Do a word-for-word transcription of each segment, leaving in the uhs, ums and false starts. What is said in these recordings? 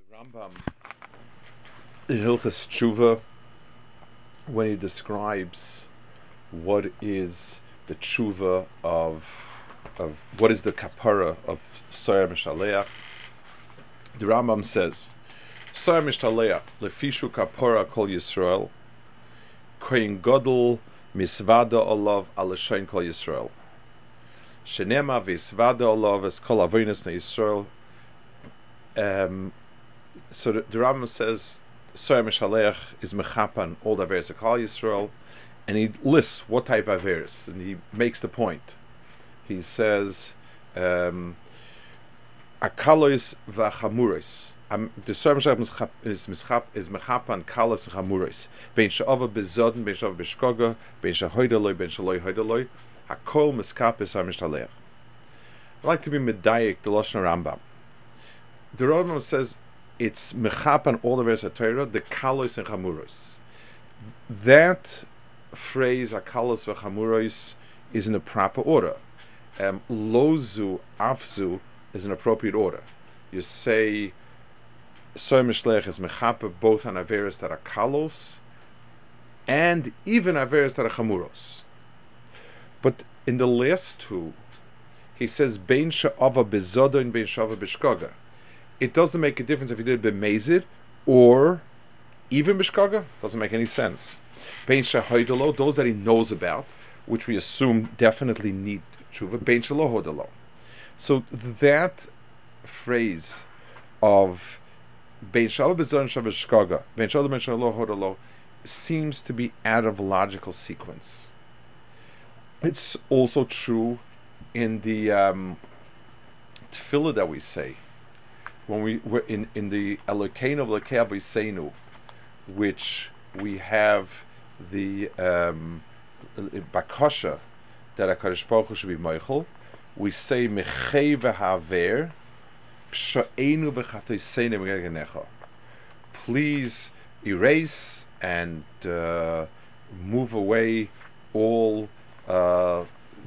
Rambam in Hilchas Tshuva, when he describes what is the tshuva of of what is the kapara of Soyer Mishaleach, the Rambam says, Soyer Mishaleach lefishu kapara kol Yisrael koyin godel misvada olav alashain kol Yisrael shenema visvada olav es kol avonos na Yisrael. Um, so the, the Rambam says Soyer Mishaleach is mechapan all the averes of kol Yisrael, and he lists what type of averes, and he makes the point. He says, um, "Akalois v'chamuros." The Soyer Mishaleach is mischap is mechapan kalos v'chamuros. Ben she'ava bezoden, ben she'ava b'shkoga, ben she'hoidaloi, ben she'loi hoidaloi. Hakol miskap is Soyer Mishaleach. I'd like to be medayik the Lashon Rambam. The Rambam says it's mechapan all the verse of Torah, the kalos and chamuros. That phrase, akalos v'chamuros, is in the proper order. Um, lozu, afzu is an appropriate order. You say Soyer Mishaleach is mechapa both on averes that are kalos and even averes that are chamuros. But in the last two, he says bein she'ava bezoda and bein she'ava b'shkoga. It doesn't make a difference if you did b'mezid or even b'shkoga. Doesn't make any sense. Bein she'hoidalo, those that he knows about, which we assume definitely need tshuva. Bein she'lo hodalo. So that phrase of bein she'ava bezoda and she'ava b'shkoga, bein she'lo bein she'lo hodalo, seems to be out of logical sequence. It's also true in the um, tefillah that we say when we were in in the Elokeinu v'Elokei Avoseinu, which we have the um, bakasha that HaKadosh Baruch Hu should be moichel. We say mechei v'haver psha'enu v'chatoseinu v'genecha. Please erase and uh, move away all uh,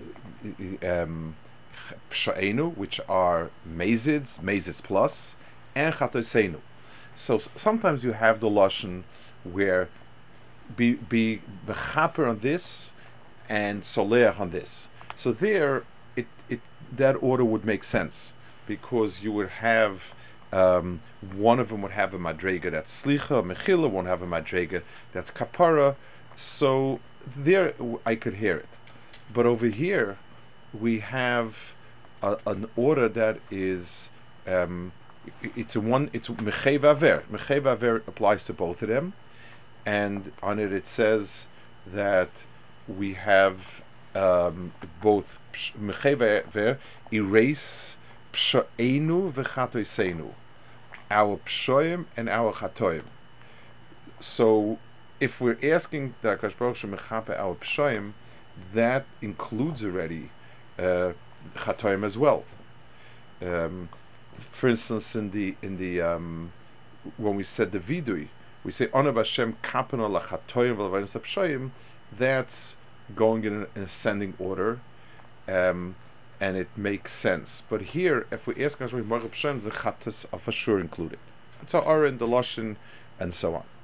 um, psha'enu, which are mezids, mezids plus, and chatoseinu. So s- sometimes you have the lashon where be be bechaper on this and soleach on this. So there, it it that order would make sense because you would have um, one of them would have a madrega that's slicha, mechila, one have a madrega that's kapara. So there, w- I could hear it, but over here we have a, an order that is um, i- it's a one it's mechei v'aver. Mechei v'aver applies to both of them, and on it it says that we have um, both psh- mechei v'aver, erase psha'enu v'chatoseinu, our pshoim and our chatoim. So if we're asking that HaKadosh Baruch Hu mechape our pshoim, that includes already uh, chatoim as well. Um, for instance, in the in the um, when we said the vidui, we say Onav Hashem kapano lachatoim v'levanos pshoim. That's going in an ascending order, um, and it makes sense. But here, if we ask HaKadosh Baruch Hu pshoim, the chatos are for sure included. That's our in the lashon and so on.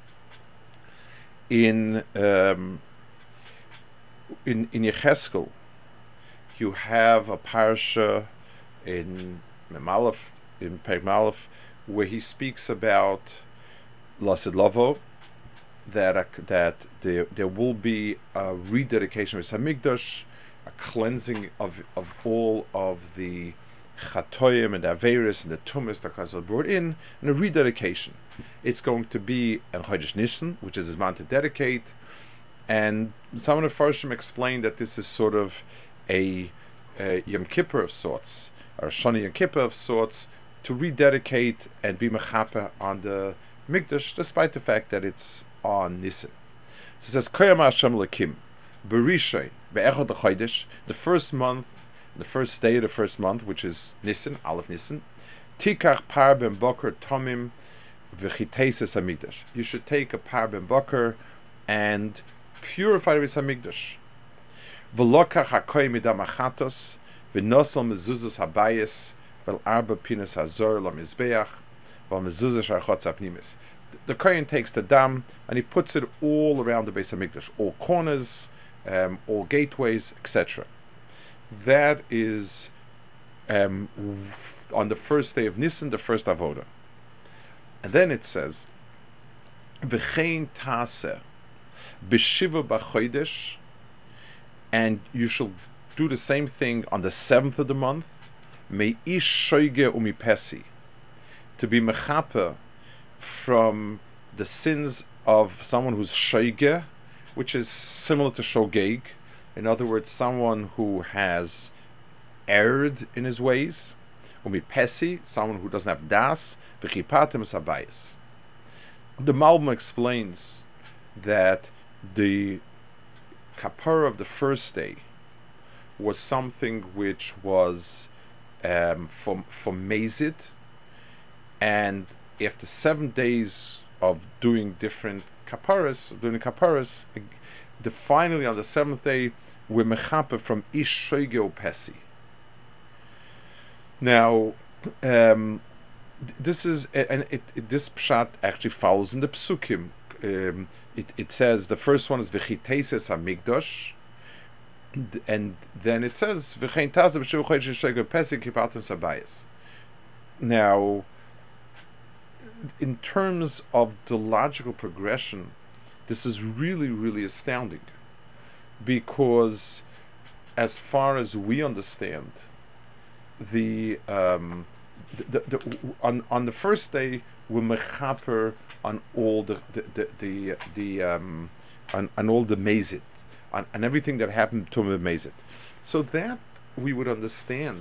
In um, in in Yecheskel, you have a parsha in Memalef, in Perek Malef, where he speaks about Lasid Lavo, that uh, that there there will be a rededication of Hamikdash, a cleansing of of all of the chatoim and averis and the tumas that Chazal brought in, and a rededication. It's going to be a Chodesh Nisan, which is his man to dedicate. And some of the Farshim explained that this is sort of a, a Yom Kippur of sorts, or Shani Yom Kippur of sorts, to rededicate and be mechaper on the Mikdash, despite the fact that it's on Nisan. So it says, Koyam Hashem Lakim, Berishay, Be'echad Chodesh, the first month, the first day of the first month, which is Nisan, Aleph Nisan, Tikach Par Ben Boker Tomim V'chiteses Hamikdash. You should take a Par Ben Boker and purify the Hamikdash. V'lokach hakoy midam achatos v'nosel mezuzos habayis vel arba pinas hazor lamizbeach The Kohen takes the dam and he puts it all around the Beis Hamikdash, all corners, um, all gateways, et cetera. That is um, on the first day of Nisan, the first avoda. And then it says, "V'chein taseh b'shiva b'chodesh," and you shall do the same thing on the seventh of the month. Mei ish shoige umipesi, to be mechaper from the sins of someone who's shoige, which is similar to shogeg. In other words, someone who has erred in his ways. Umipesi, someone who doesn't have das. V'chipatim sabayis. The Malbim explains that the kapara of the first day was something which was um, for for mazid, and after seven days of doing different kaparas, doing the kaparas, the finally on the seventh day we're mechaper from ish shoige pesi. Now, um, this is and it, it, this pshat actually follows in the psukim. Um, it, it says the first one is v'chiteses hamikdash, and then it says v'chein tazeh b'shiva chodesh shegeg pesach kipatim sabayis. Now, in terms of the logical progression, this is really, really astounding, because as far as we understand, the um, the, the, the, on on the first day we're mechaper on all the the the, the, the um, on, on all the mazit, on, on everything that happened to the mazit. So that we would understand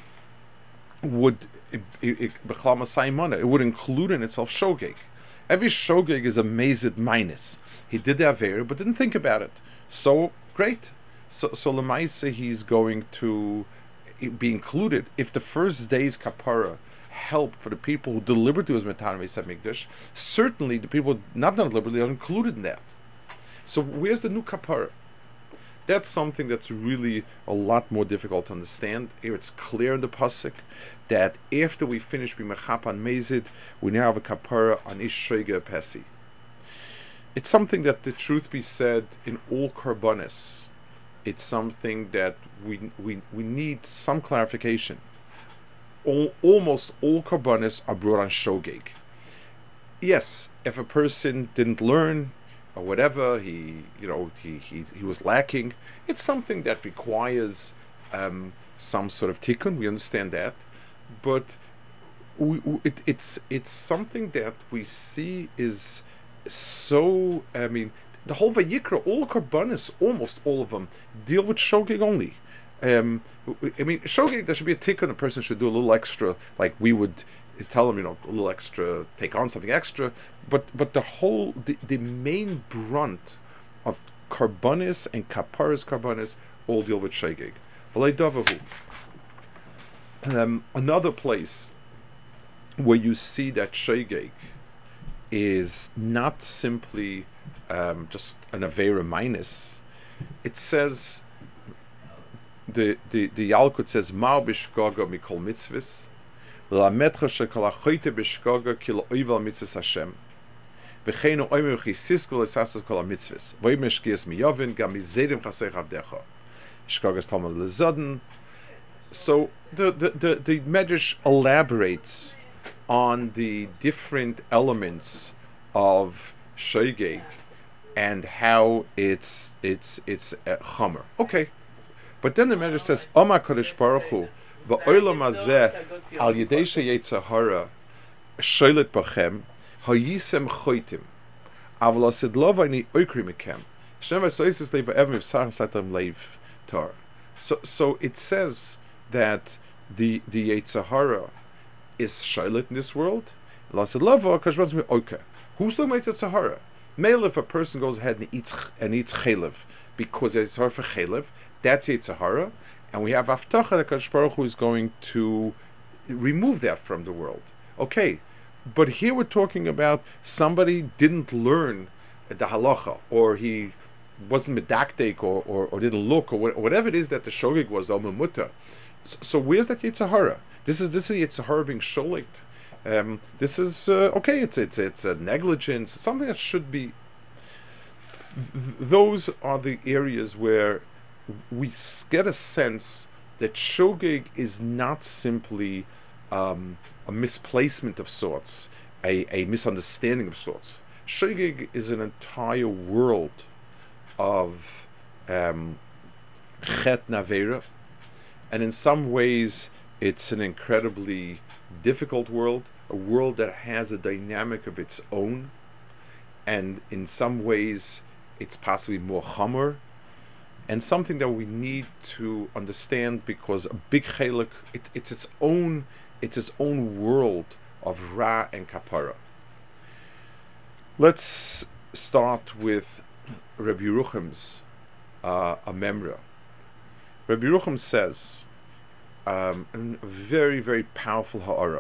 would it, it, it, it would include in itself shogeg. Every shogeg is a mazit minus. He did the avera but didn't think about it. So great. So so lemaisa he's going to be included if the first day's kapara help for the people who deliberately was metan Beis Hamikdash. Certainly the people not done deliberately are included in that. So where's the new kapara? That's something that's really a lot more difficult to understand. Here it's clear in the pasuk that after we finish b'mechap on mezid, we now have a kapara on ish shoige pesi. It's something that, the truth be said, in all karbonis, it's something that we we we need some clarification. All, almost all karbonis are brought on shogeg. Yes, if a person didn't learn or whatever, he you know he he, he was lacking, it's something that requires um, some sort of tikkun. We understand that, but we, we, it, it's it's something that we see is so. I mean, the whole Vayikra, all karbanis, almost all of them, deal with shogeg only. Um, I mean, shogeg, there should be a tikkun. A person should do a little extra, like we would tell them, you know, a little extra, take on something extra. But but the whole, the, the main brunt of karbanis and kaparis karbanis all deal with shogeg. Um, another place where you see that shogeg is not simply um, just an avera minus. It says, the the the Yalkut says, "Mar bishgaga mikol mitzvahs, lametcha shekol achoyte bishgaga kil oival mitzvahs Hashem, v'cheinu oimer chisiskol esasas kol mitzvahs, v'imeshkias miyavin gam mizedim chasei chavdecha, shgagas talmud lezoden." So the the the, the Medrash elaborates on the different elements of shogeg and how it's it's it's a chomer. Okay, but then the Medrash says, "Omar Kodesh Baruch Hu va'olam hazeh al yedei sheyetzer hara sholet bachem hayisem choitim aval asid lo vayni oikri mekem shem v'soises leiv evim v'sar satam leiv tar." So so it says that the the yetzer hara is sholet in this world. Lasid lova kashvas me okay. Who's talking about the Sahara? Male, if a person goes ahead and eats and eats chalev because it's hard for chalev, that's a Sahara, and we have Avtacha that Kadosh Baruch Hu is going to remove that from the world. Okay, but here we're talking about somebody didn't learn the halacha, or he wasn't medaktek, or, or or didn't look, or whatever it is that the shogeg was al memuta. So, so where's that Yitzhahara? This is this is Yitzhahara being sholet. Um, this is uh, okay. It's it's it's a negligence. It's something that should be. Th- those are the areas where we get a sense that shogeg is not simply um, a misplacement of sorts, a, a misunderstanding of sorts. Shogeg is an entire world of um, chet navera, and in some ways it's an incredibly difficult world, a world that has a dynamic of its own, and in some ways it's possibly more hammer, and something that we need to understand because a big chelik, it, it's its own, it's its own world of ra and kapara. Let's start with Rabbi Yerucham's uh, a memra. Rabbi Yerucham says um, a very very powerful ha'ara.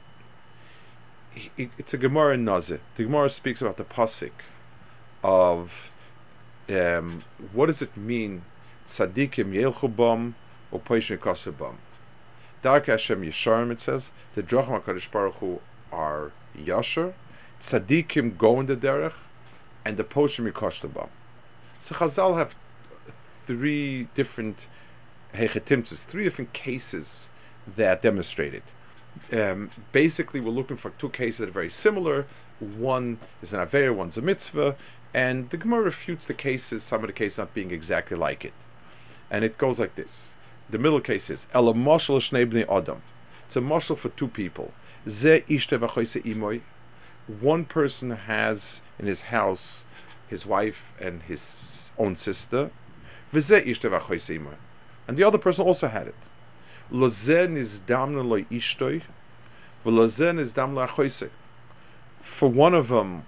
It, it's a Gemara in Nazir. The Gemara speaks about the pasuk of um, what does it mean tzadikim yelchu bam or poishim yikasu bam. Dark Hashem Yesharim, it says the drachim HaKadosh Baruch Hu are yasher, tzadikim go in the derech, and the poishim yikasu bam. So Chazal have three different hechetimtzes, three different cases that demonstrate it. Um, basically, we're looking for two cases that are very similar. One is an Aveira, one's a mitzvah, and the Gemara refutes the cases, some of the cases not being exactly like it. And it goes like this. The middle case is Ela Moshel Shnei Bnei Adam. It's a moshel for two people. Ze ishte v'choise imoy. One person has in his house his wife and his own sister. V'ze ishte v'choise imoy. And the other person also had it. Lozen is damna lo ishtoi, v'lozen is damna achoise. For one of them,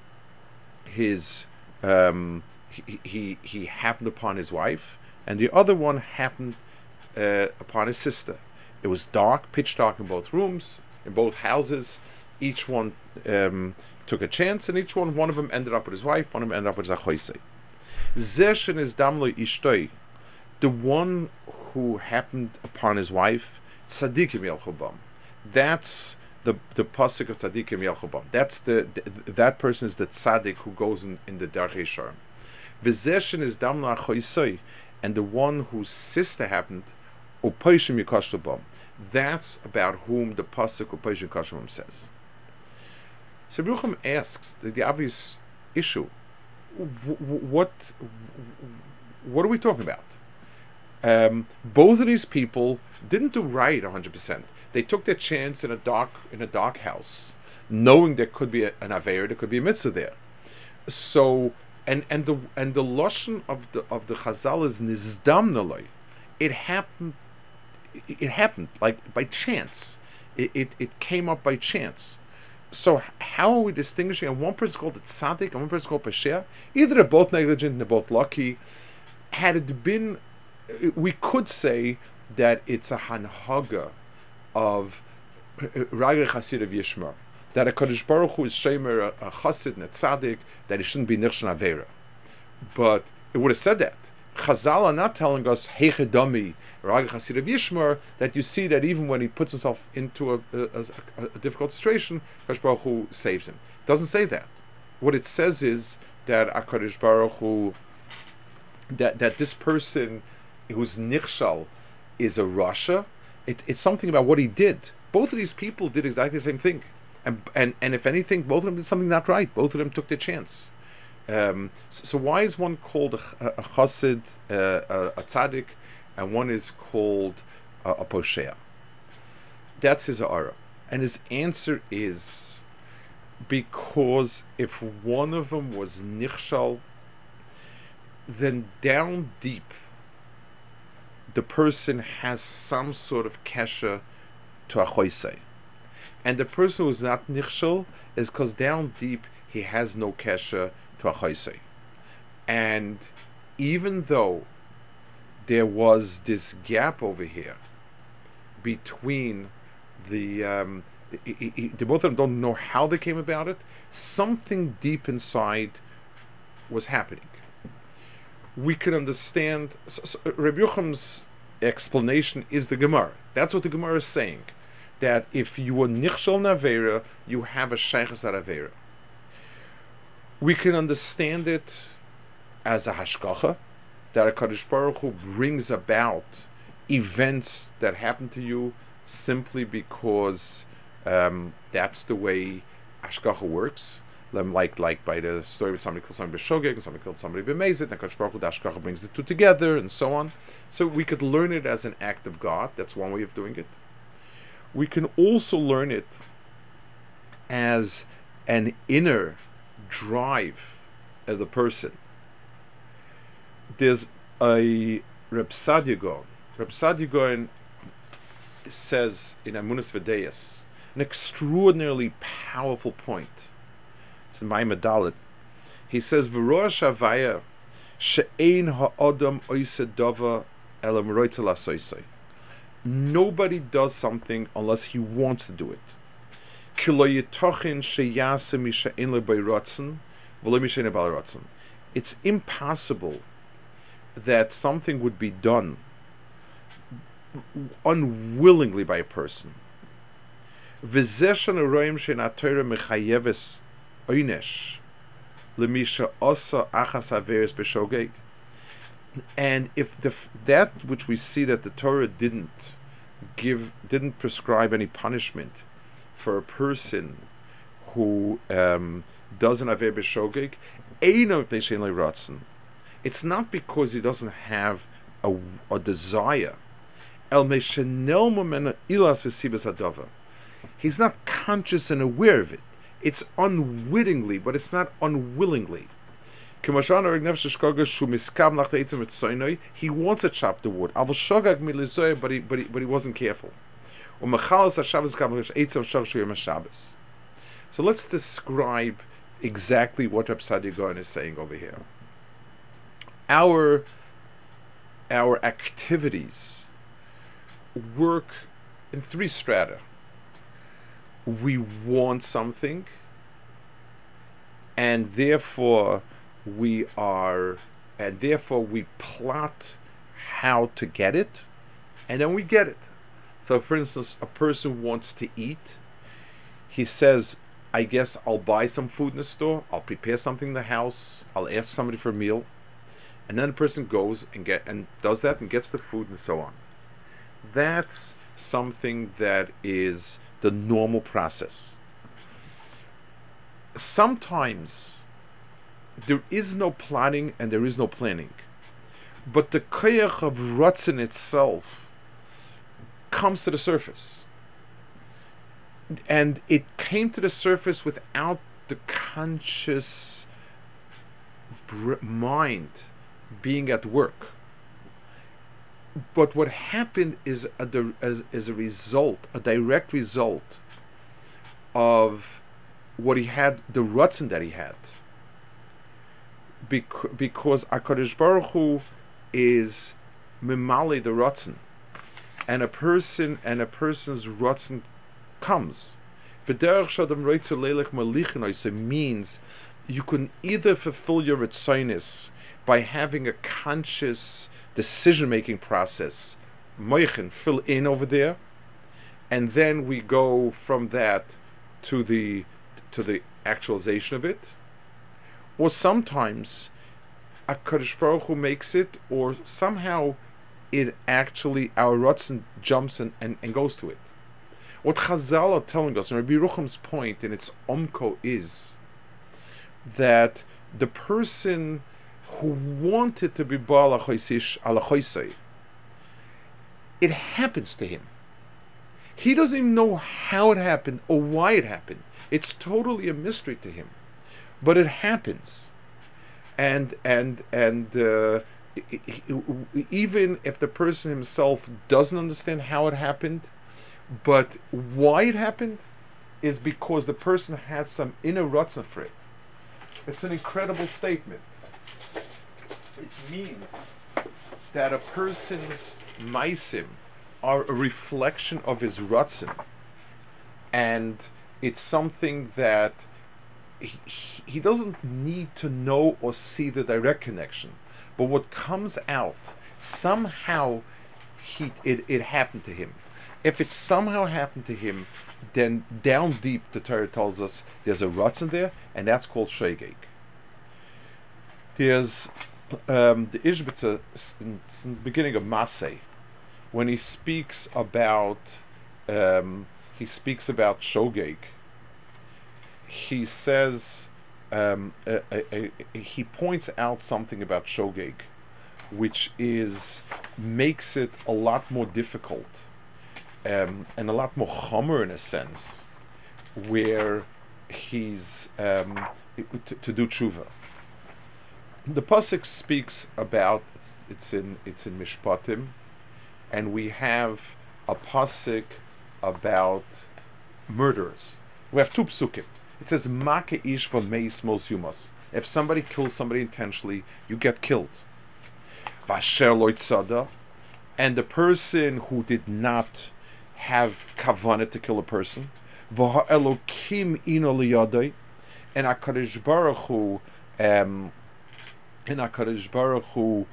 his um, he, he he happened upon his wife, and the other one happened uh, upon his sister. It was dark, pitch dark in both rooms, in both houses. Each one um, took a chance, and each one, one of them ended up with his wife, one of them ended up with his achoise. Zeshen is damla ishtoi. The one who happened upon his wife, tzadikim yelchu bam. That's the the pasuk of tzadikim yelchu bam. That's the, the that person is the tzadik who goes in, in the derech yesharim. V'zeshen is damla achoisoi, and the one whose sister happened, upoishim yikashu bam. That's about whom the pasuk upoishim yikashu bam says. So Yerucham asks the, the obvious issue: w- w- what what are we talking about? Um, both of these people didn't do right one hundred percent. They took their chance in a dark in a dark house, knowing there could be a, an aver, there could be a mitzvah there. So, and and the and the lashon of the of the Chazal is nizdam naloi. It happened. It, it happened like by chance. It, it it came up by chance. So how are we distinguishing? And one person called it tzaddik, and one person called pesher. Either they're both negligent, and they're both lucky. Had it been, we could say that it's a hanhaga of Ragel Chasid of Yishmar, that a Kadosh Baruch Hu is shemer a, a Chasid and a Tzaddik, that he shouldn't be Nirshon Avera. But it would have said that. Chazal are not telling us Heichedami Ragel Chasid of Yishmar, that you see that even when he puts himself into a, a, a, a difficult situation, Kadosh Baruch Hu saves him. It doesn't say that. What it says is that a Kadosh Baruch Hu, that that this person who's nichshal is a rasha. It, it's something about what he did. Both of these people did exactly the same thing, and and and if anything, both of them did something not right. Both of them took their chance. Um, so, so why is one called a, a chassid, uh, a, a tzaddik, and one is called a, a posher? That's his ara, and his answer is because if one of them was nichshal, then down deep the person has some sort of kesha to a choisei. And the person who's not nichshal is because down deep he has no kesha to a choisei. And even though there was this gap over here between the, um, I, I, I, the both of them don't know how they came about it, something deep inside was happening. We can understand. So, so Rabbi Yocham's explanation is the Gemara. That's what the Gemara is saying. that if you are nichshel navera, you have a sheiches avera. We can understand it as a hashgacha, that a Kadosh Baruch Hu brings about events that happen to you simply because um, that's the way hashgacha works. Like like by the story with somebody killed somebody b'shogeg and somebody killed somebody b'mezid, and Kadosh Baruch Hu, the hashgacha brings the two together, and so on. So we could learn it as an act of God. That's one way of doing it. We can also learn it as an inner drive of the person. There's a Reb Sadia Gaon. Reb Sadia Gaon says in Amunas V'Deis an extraordinarily powerful point. It's in my Medalit. He says, "V'rosh havaya she'ein ha'adam oiseh dava elam roitzel asoisei." Nobody does something unless he wants to do it. Ki lo yitochin sheyaseh mi she'ein lo b'rotzen v'lo mi she'ein b'al rotzen. It's impossible that something would be done unwillingly by a person. V'zeh she'neroim she'en ha'Torah mechayeves oinesh lemisha osa achas averes b'shogeg. And if the, that which we see that the Torah didn't give, didn't prescribe any punishment for a person who um, does an aver b'shogeg, eino pnei she'en lo ratzon. It's not because he doesn't have a, a desire. El meishenel momena ilas v'sibas hadava. He's not conscious and aware of it. It's unwittingly, but it's not unwillingly. He wants to chop the wood, but he, but he, but he wasn't careful. So let's describe exactly what Reb Sadia Gaon is saying over here. Our, our activities work in three strata. We want something, and therefore we are, and therefore we plot how to get it, and then we get it. So, for instance, a person wants to eat. He says, I guess I'll buy some food in the store, I'll prepare something in the house, I'll ask somebody for a meal, and then the person goes and get and does that and gets the food and so on. That's something that is the normal process. Sometimes there is no plotting and there is no planning, but the koyach of ratzon itself comes to the surface, and it came to the surface without the conscious br- mind being at work. But what happened is a, as, as a result, a direct result of what he had, the ratzon that he had. Bec- because HaKadosh Baruch Hu is mimali the ratzon, and a person and a person's ratzon comes. B'derech shadam roitze leilech malichin means you can either fulfill your ritzonis by having a conscious decision-making process, moichin, fill in over there, and then we go from that to the to the actualization of it. Or sometimes a Kadosh Baruch Hu makes it, or somehow it actually, our ratzon jumps and, and, and goes to it. What Chazal are telling us, and Rabbi Rucham's point in its omko is that the person who wanted to be Baal HaChoisish Al HaChoisei, it happens to him. He doesn't even know how it happened or why it happened. It's totally a mystery to him, but it happens. And and and uh, even if the person himself doesn't understand how it happened, but why it happened is because the person had some inner ratzon for it. It's an incredible statement. It means that a person's maisim are a reflection of his ratzon, and it's something that he, he doesn't need to know or see the direct connection, but what comes out, somehow he it, it happened to him. If it somehow happened to him, then down deep the Torah tells us there's a Ratzon there, and that's called Shogeg. There's um, the Ishbitzer in, in the beginning of Masay, when he speaks about um, he speaks about Shogeg. He says um, a, a, a, he points out something about Shogeg, which is makes it a lot more difficult um, and a lot more chomer in a sense, where he's um, to, to do tshuva. The pasuk speaks about it's, it's in it's in Mishpatim, and we have a pasuk about murderers. We have two psukim. It says "Make ish v'meis mos yumas." If somebody kills somebody intentionally, you get killed. Vasher lo tzada, and the person who did not have kavanah to kill a person, v'ha elokim ino liyadai, and HaKadosh Baruch Hu, um, and HaKadosh Baruch Hu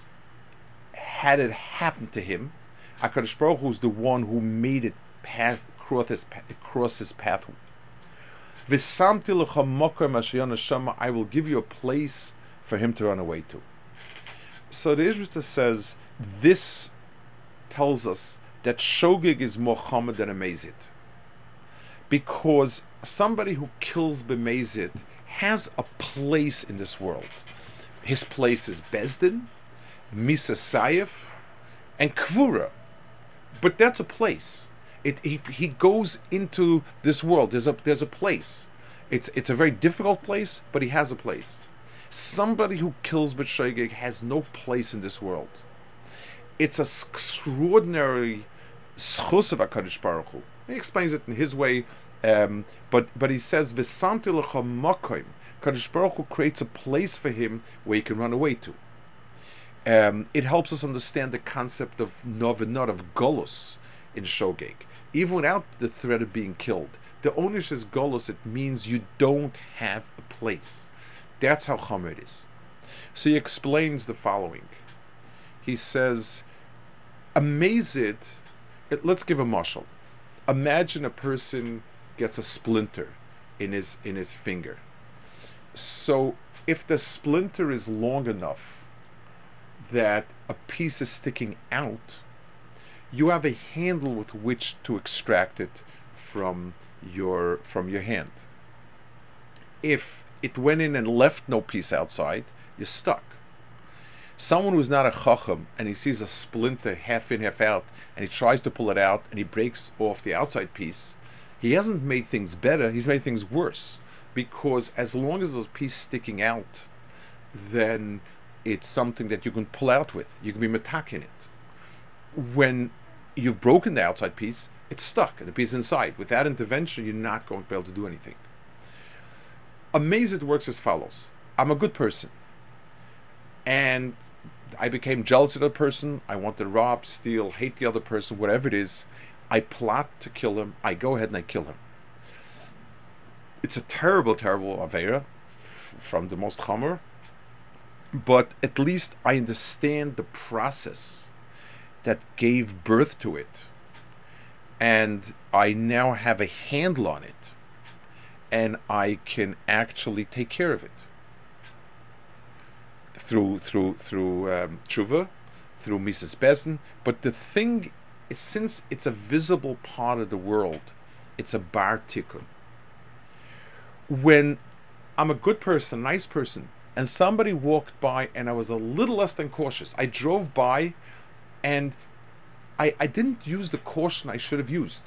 had it happen to him. HaKadosh Baruch Hu is the one who made it pass cross his cross his path. V'samti lecha mokom asher yanashama, I will give you a place for him to run away to. So the Ishbitzer says this tells us that Shogeg is more chomer than a mezid, because somebody who kills b'mezid has a place in this world. His place is Bezdin, Misasayef, and Kvura. But that's a place. It, he, he goes into this world. There's a there's a place. It's it's a very difficult place, but he has a place. Somebody who kills b'shogeg has no place in this world. It's an extraordinary schus of HaKadosh Baruch Hu. He explains it in his way, um, but but he says v'samti lecha makom. HaKadosh Baruch Hu creates a place for him where he can run away to. Um, it helps us understand the concept of novenot, of golus in Shogeg. Even without the threat of being killed, the onish is golus. It means you don't have a place. That's how chomer it is. So he explains the following. He says, amazed, let's give a mashal. Imagine a person gets a splinter in his in his finger. So if the splinter is long enough that a piece is sticking out, you have a handle with which to extract it from your from your hand. If it went in and left no piece outside, you're stuck. Someone who's not a chacham and he sees a splinter half in, half out, and he tries to pull it out and he breaks off the outside piece, he hasn't made things better, he's made things worse. Because as long as there's a piece sticking out, then it's something that you can pull out with. You can be metak in it. When you've broken the outside piece, it's stuck, and the piece inside. Without intervention, you're not going to be able to do anything. Amazed works as follows. I'm a good person, and I became jealous of the person. I want to rob, steal, hate the other person, whatever it is. I plot to kill him. I go ahead and I kill him. It's a terrible, terrible avera from the most chomer, but at least I understand the process that gave birth to it, and I now have a handle on it, and I can actually take care of it through through through um, tshuva, through Misas Bezdin. But the thing is, since it's a visible part of the world, it's a bar tikkun. When I'm a good person, nice person, and somebody walked by and I was a little less than cautious, I drove by and I, I didn't use the caution I should have used.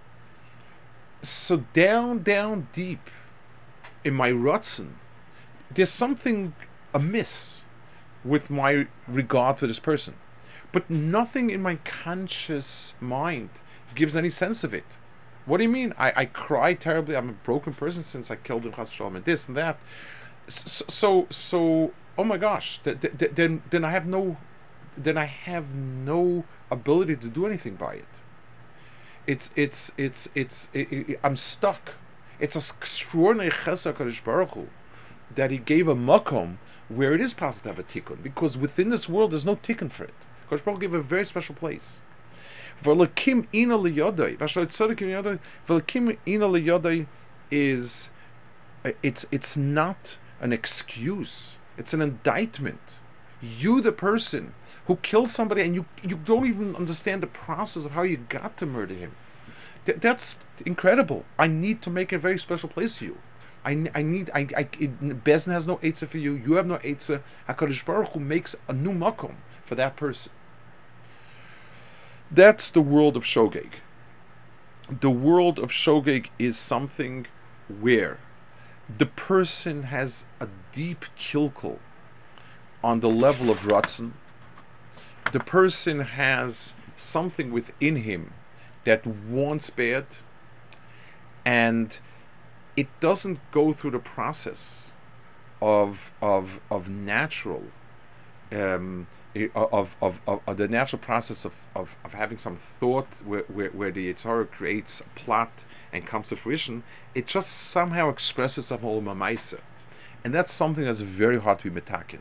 So down, down deep in my rutzen, there's something amiss with my regard for this person. But nothing in my conscious mind gives any sense of it. What do you mean? I, I cry terribly. I'm a broken person since I killed him, chas v'shalom, and this and that. So, so, so oh my gosh! Th- th- then, then I have no, then I have no ability to do anything by it. It's, it's, it's, it's. It, it, I'm stuck. It's an extraordinary chesed HaKadosh Baruch Hu that He gave a makom where it is possible to have a tikkun, because within this world there's no tikkun for it. HaKadosh Baruch Hu gave a very special place. V'Elokim ina liyodai. V'Asher tzedek ina liyodai. V'Elokim ina liyodai is uh, it's it's not an excuse. It's an indictment. You, the person who killed somebody, and you you don't even understand the process of how you got to murder him. Th- that's incredible. I need to make a very special place for you. I, I need I, I it, Bezin has no eitzah for you. You have no eitzah. Hakadosh Baruch Hu makes a new makom for that person. That's the world of shogeg. The world of shogeg is something where the person has a deep kilkel on the level of ratzon. The person has something within him that wants bad, and it doesn't go through the process of of of natural um, of, of, of, of the natural process of, of, of having some thought where, where, where the Yetzer Hara creates a plot and comes to fruition. It just somehow expresses itself all mamaisa, and that's something that's very hard to be metaken.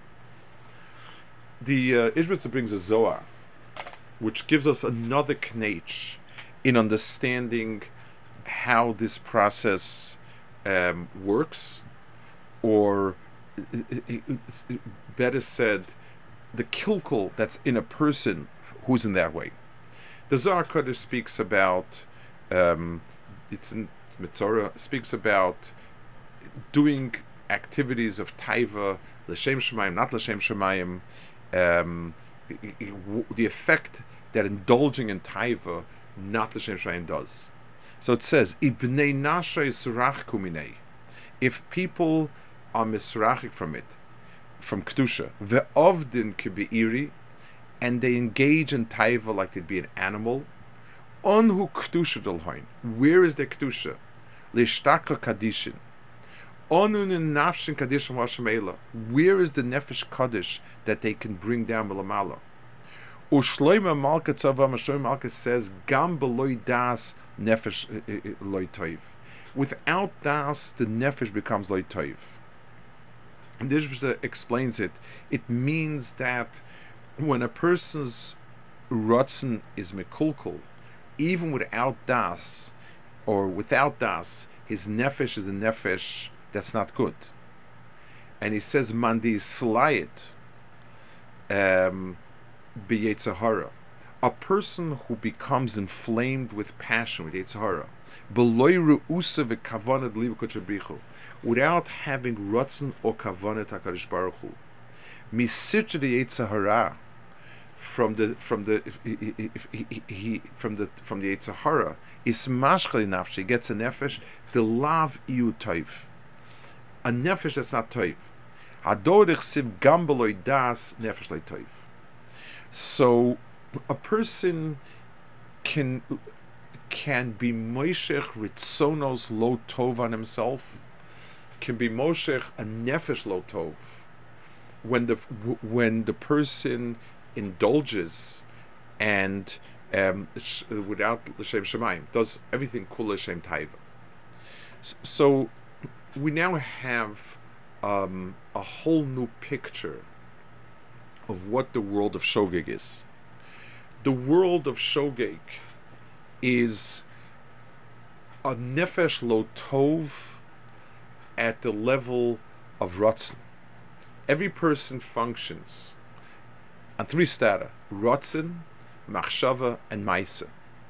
The uh, Ishbitzer brings a Zohar, which gives us another knech in understanding how this process um, works, or it, it, it, better said, the kilkel that's in a person who's in that way. The Zohar Kodesh speaks about um, it's in Mitzorah speaks about doing activities of taiva l'shem shemayim, not l'shem shemayim. Um, the effect that indulging in taiva, not l'shem shemayim, does. So it says, Ibnei nasha yisurach kuminei. If people are misrachik from it, from kedusha, ve'ovdin kibeiri, and they engage in taiva like they'd be an animal, onhu kedusha delhoin. Where is their kedusha? Lishtaka kadishin. Onun nafshin kadishim washamela. Where is the nefesh kaddish that they can bring down belamala? Ushloima malka tzava Shlomo Malka says, Gam beloy das nefesh loy toiv. Without das, the nefesh becomes loy toiv. And this explains it. It means that when a person's rotzen is mekulkul, even without das, or without das, his nefesh is a nefesh that's not good. And he says, Mandi slayit um b'Yetzer Hara. A person who becomes inflamed with passion with Yetzer Hara, b'loy re'usa v'kavanad li b'kodesh brichu, without having rotzen or kavanat HaKadosh Baruch Hu, misitra the Yetzer Hara, from the from the he, he, he, from the from the Yetzer Hara, is mashchali nafshi, gets a nefesh the lav iu toiv, a nefesh that's not toiv. Hadorich siv gam beloy das nefesh le toiv. So a person can can be moishech ritzonos lo tov on himself, can be moshech a nefesh lo tov, when the when the person indulges and um, without l'shem shemayim does everything kul l'shem taiva. So we now have um, a whole new picture of what the world of shogeg is. The world of shogeg is a nefesh lo tov at the level of ratzon. Every person functions on three strata: ratzon, machshava, and maisa.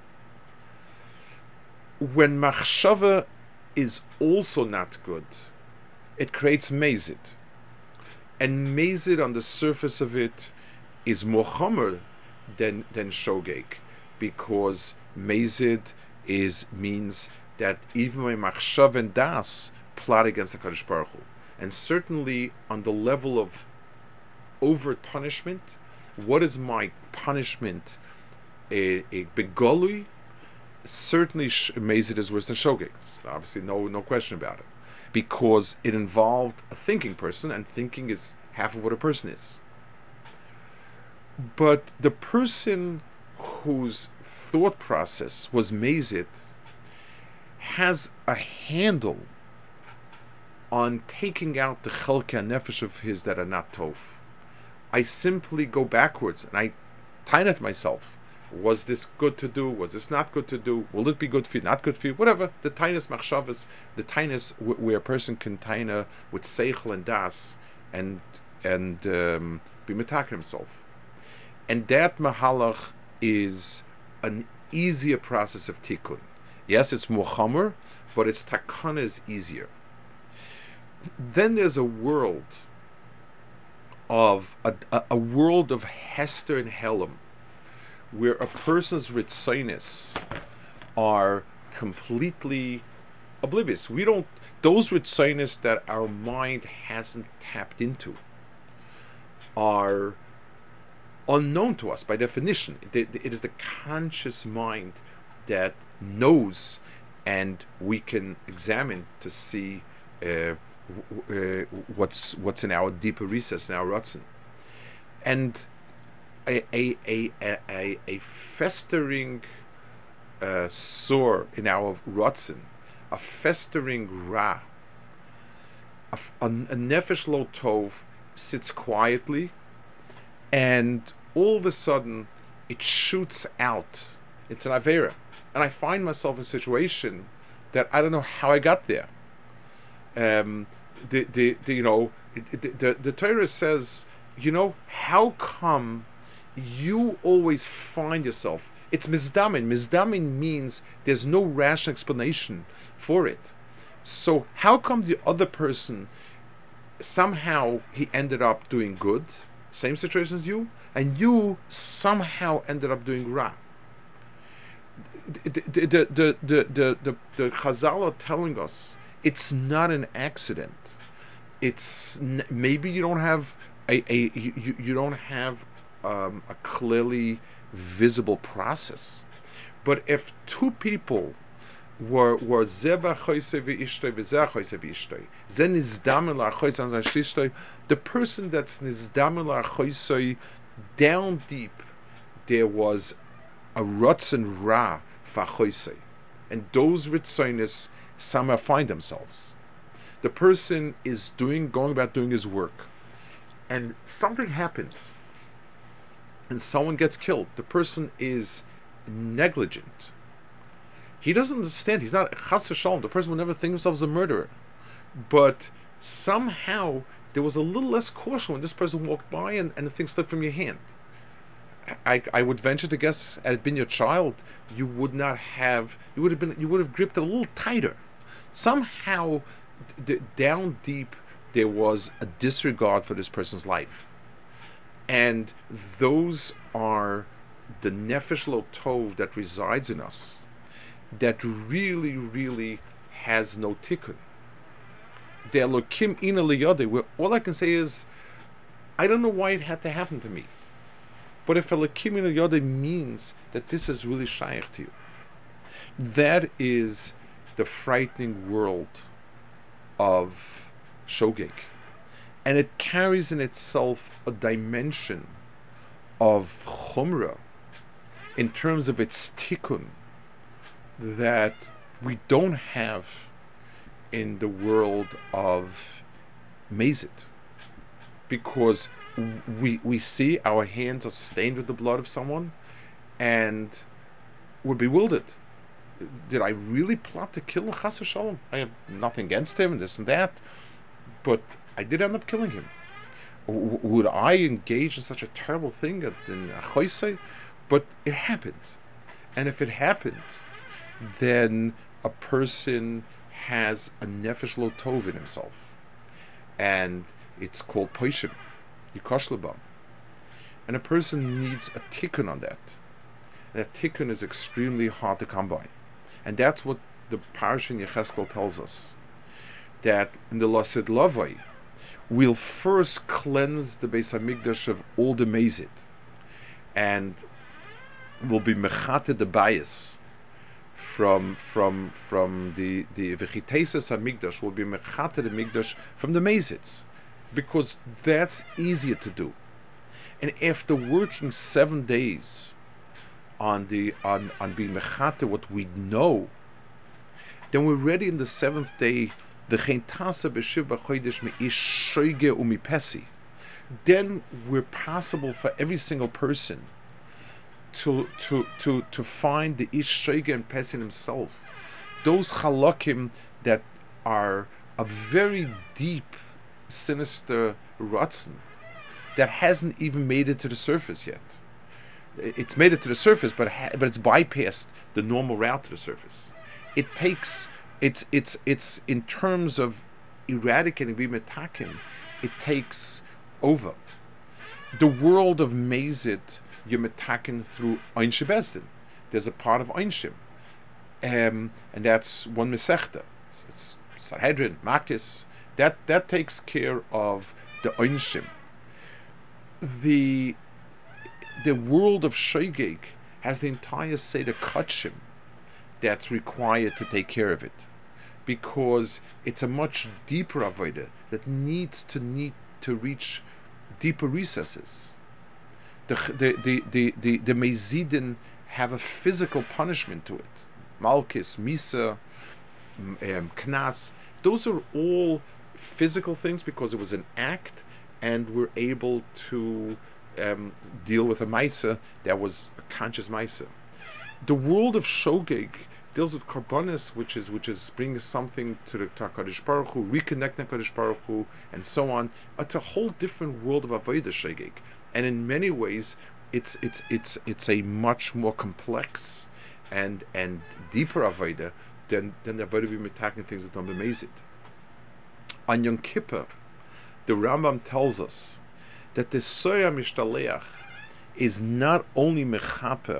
When machshava is also not good, it creates mezid. And mezid on the surface of it is more chomer than than shogeg, because mezid is means that even my machshav and das plot against the Kadosh Baruch Hu. And certainly on the level of overt punishment, what is my punishment? A, a begolui, certainly sh- mezid is worse than shogeg. Obviously, no no question about it, because it involved a thinking person, and thinking is half of what a person is. But the person whose thought process was mezid has a handle on taking out the chelka nefesh of his that are not tov. I simply go backwards and I tie it myself. Was this good to do? Was this not good to do? Will it be good for you? Not good for you? Whatever. The tiniest machshavas, the tiniest w- where a person can taina with seichel and das and and um, be metaker himself. And that mahalach is an easier process of tikkun. Yes, it's more chomer, but its takana is easier. Then there's a world of a, a, a world of Hester and Helam, where a person's ritzonis are completely oblivious. We don't; those ritzonis that our mind hasn't tapped into are unknown to us by definition. It, it is the conscious mind that knows, and we can examine to see uh, uh, what's what's in our deeper recess, in our ratzon. And a a a a, a festering uh, sore in our ratzon, a festering ra, a, a, a nefesh lo tov sits quietly, and all of a sudden it shoots out into an avera, and I find myself in a situation that I don't know how I got there. Um, the, the, the you know the, the the Torah says, you know, how come you always find yourself? It's mizdamin. Mizdamin means there's no rational explanation for it. So how come the other person somehow he ended up doing good, same situation as you, and you somehow ended up doing ra? The the the the the, the, the, the Chazal are telling us it's not an accident. It's n- maybe you don't have a, a you, you don't have um, a clearly visible process, but if two people were were zeva choyse v'ishtoi v'zeh choyse v'ishtoi, zen nizdamel choyse an zashlishtoi, the person that's nizdamel choyse down deep, there was a rotzen ra fachoyse, and those ritzonis somehow find themselves. The person is doing, going about doing his work, and something happens, and someone gets killed. The person is negligent. He doesn't understand. He's not chas v'shalom. The person will never think himself as a murderer, but somehow there was a little less caution when this person walked by, and, and the thing slipped from your hand. I, I would venture to guess, had it been your child, you would not have. You would have been. You would have gripped it a little tighter. Somehow, d- down deep, there was a disregard for this person's life, and those are the nefesh lo tov that resides in us, that really, really has no tikkun. The Elokim ina liyodeh, where all I can say is, I don't know why it had to happen to me. But if Elokim ina liyodeh means that this is really shaykh to you, that is the frightening world of shogeg. And it carries in itself a dimension of chumrah in terms of its tikkun that we don't have in the world of Mazit, because we we see our hands are stained with the blood of someone, and we're bewildered. Did I really plot to kill him? Chas v'shalom. I have nothing against him, and this and that, but I did end up killing him. W- would I engage in such a terrible thing in a choisei? But it happened, and if it happened, then a person has a nefesh lo tov in himself, and it's called poishim, yikosh lebam, and a person needs a tikkun on that. And that tikkun is extremely hard to come by, and that's what the parasha in Yecheskel tells us, that in the Lasid Lavai, we'll first cleanse the Beis Hamikdash of all the mezit, and will be mechate the bias from from from the the v'chitesas hamikdash, will be mechate the mikdash from the mezits, because that's easier to do. And after working seven days on the on on being mechate what we know, then we're ready in the seventh day. Then we're possible for every single person to to to to find the ish shege and pesin himself, those halakim that are a very deep, sinister ratzon that hasn't even made it to the surface yet. It's made it to the surface, but ha- but it's bypassed the normal route to the surface. It takes it's it's it's in terms of eradicating bimetakim, it takes over. The world of Mazid you're metakin through Ein Shebezdin. There's a part of Einshim, um, and that's one Mesechta. It's, it's Sanhedrin, Makis. That that takes care of the Einshim. The the world of Shogeg has the entire Seder Kachim that's required to take care of it, because it's a much deeper avodah that needs to need to reach deeper recesses. The the the the the, the Mezidin have a physical punishment to it. Malchus, Misa, um, Knas. Those are all physical things because it was an act, and we're able to um, deal with a Maisa that was a conscious Maisa. The world of Shogeg deals with Karbonis, which is which is bringing something to the Hakadosh Baruch Hu, reconnecting Hakadosh Baruch Hu, and so on. It's a whole different world of Avodah Shogeg, and in many ways, it's it's it's it's a much more complex and and deeper Avodah than than the Avodah we attacking things that don't be amazing. On Yom Kippur, the Rambam tells us that the Soya Mishtaleach is not only mechaper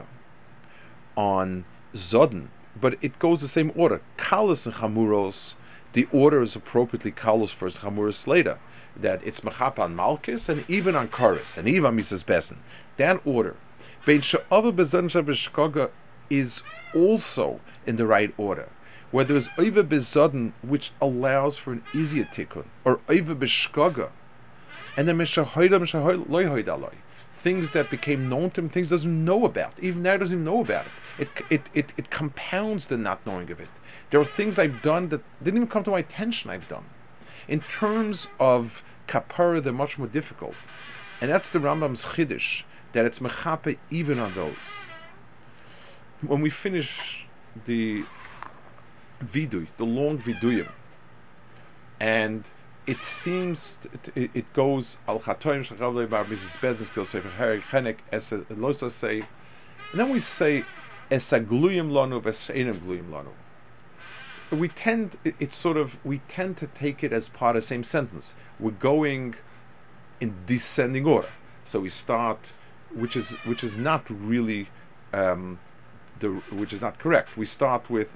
on Zodin, but it goes the same order. Kalos and Chamuros, the order is appropriately Kalos first, Chamuros later. That it's mechaper on Malchus and even on Koris and even on Misas Besen. That order, Bein She'ava Bezen Shabishkoga, is also in the right order. Where there is Oiva Bezodin, which allows for an easier tikkun, or Oiva Beshkoga, and then Meshahoida Meshahoid Loihoid Aloi, things that became known to him, things he doesn't know about. Even now he doesn't even know about it. It, it it it compounds the not knowing of it. There are things I've done that didn't even come to my attention I've done. In terms of kapara, they're much more difficult. And that's the Rambam's chiddush, that it's mechape even on those. When we finish the vidui, the long viduyim, and it seems it, it goes al chatoim shachavlei bar Misas Besen skil sefer herik chenek es losa say, and then we say es agluyim lanu v'seinim gluyim lanu. We tend it, it's sort of we tend to take it as part of the same sentence. We're going in descending order, so we start, which is which is not really. Um, The, which is not correct. We start with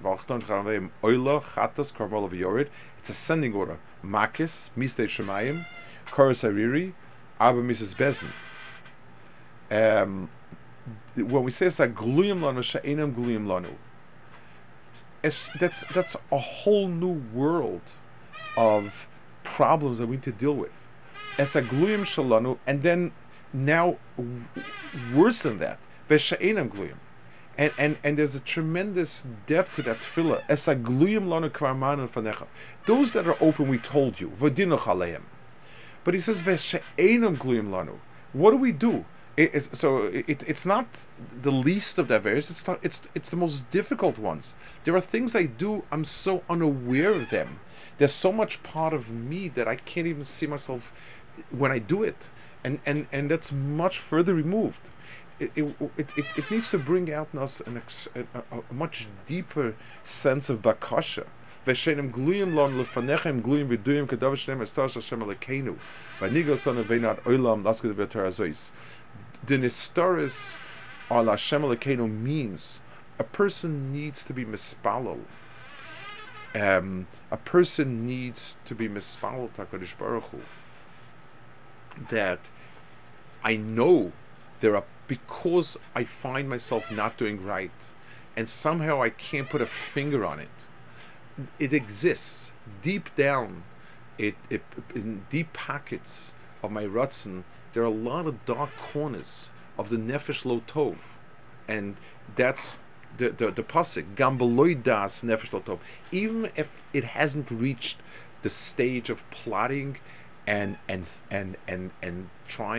it's ascending order. Makis, Mistei Shemayim, Koros Hariri, Abba Misas Besen. Um, when we say it's a gluyim lanu, she'enam gluyim lanu, that's that's a whole new world of problems that we need to deal with. It's a gluyim shalanu, and then now w- worse than that, ve'she'enam gluyim. And, and and there's a tremendous depth to that tefillah. Esa gluyim lanu kvar manu fanecha. Those that are open, we told you. V'dinuch aleim. But he says v'she'enam gluyim lanu. What do we do? It, it's, so it, it's not the least of that various. It's not, it's it's the most difficult ones. There are things I do. I'm so unaware of them. There's so much part of me that I can't even see myself when I do it, and and and that's much further removed. It, it, it, it needs to bring out in us an ex, a, a, a much deeper sense of bakasha. V'shenim gluyim lon lefanechem gluyim v'duyim kedav shneim estash Hashem alekeinu v'nigos on v'einad olam lasked v'ter azois. The nistaris al Hashem alekeinu means a person needs to be mispalal. Um, a person needs to be mispalal Hakadosh Baruch Hu. That I know there are, because I find myself not doing right, and somehow I can't put a finger on it. It exists deep down. It, it in deep pockets of my rutzen. There are a lot of dark corners of the nefesh lo tov, and that's the the, the pasuk gam beloy das nefesh lo tov. Even if it hasn't reached the stage of plotting and and and and and trying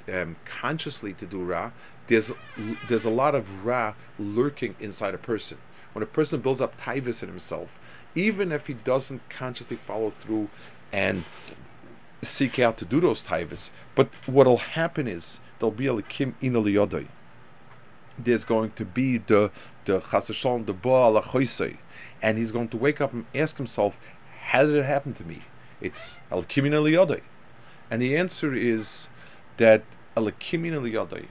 um, consciously to do Ra, there's there's a lot of Ra lurking inside a person. When a person builds up taivas in himself, even if he doesn't consciously follow through and seek out to do those taivas, but what'll happen is there'll be a likim ina liyodai. There's going to be the the chas v'shalom the baal achoisei, and he's going to wake up and ask himself, how did it happen to me? It's al likim ina liyodai, and the answer is that al likim ina liyodai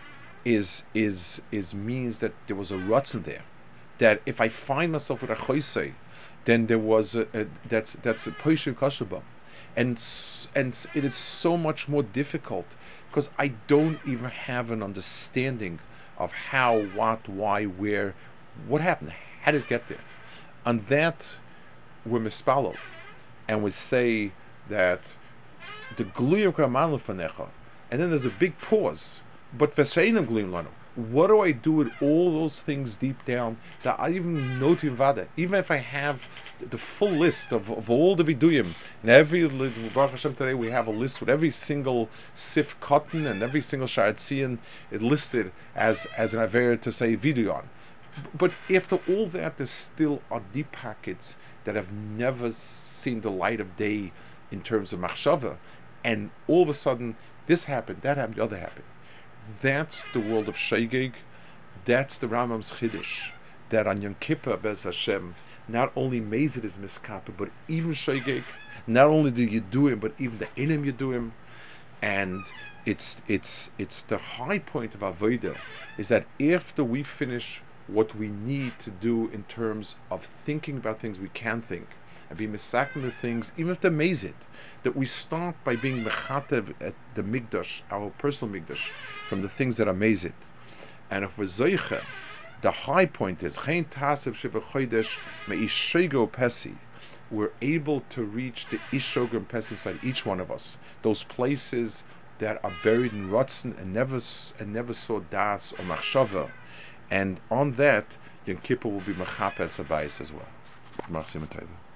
is is is means that there was a rutzen there. That if I find myself with a choisei, then there was a, a that's that's a poishiv kashaba, and and it is so much more difficult because I don't even have an understanding of how, what, why, where, what happened, how did it get there. On that, we're mispalo, and we say that the gluyim kramanu fanecha, and then there's a big pause. But v'she'enim gluyim lanu. What do I do with all those things deep down that I even know to invade? Even if I have the full list of, of all the viduyim, and every Baruch Hashem today we have a list with every single sif cotton and every single sha'atzian it listed as as an aver to say viduyon. But after all that, there still are deep pockets that have never seen the light of day in terms of machshava, and all of a sudden this happened, that happened, the other happened. That's the world of Shegeg. That's the Rambam's Chiddush. That on Yom Kippur, Bez Hashem, not only Mezid is miskapa, but even Shegeg. Not only do you do him, but even the Inim you do him. And it's it's it's the high point of Avodah is that after we finish what we need to do in terms of thinking about things we can think, and be misakin the things, even if they're mezid, that we start by being mechatev at the mikdash, our personal mikdash, from the things that are mezid. And if we're zoiche, the high point is chein tasev shiva chodesh me'ishogo pesi. We're able to reach the ishogo and pesi inside each one of us, those places that are buried in rotzen and never and never saw das or machshava, and on that Yom Kippur will be mechapes abayis as well. Machsim Teva.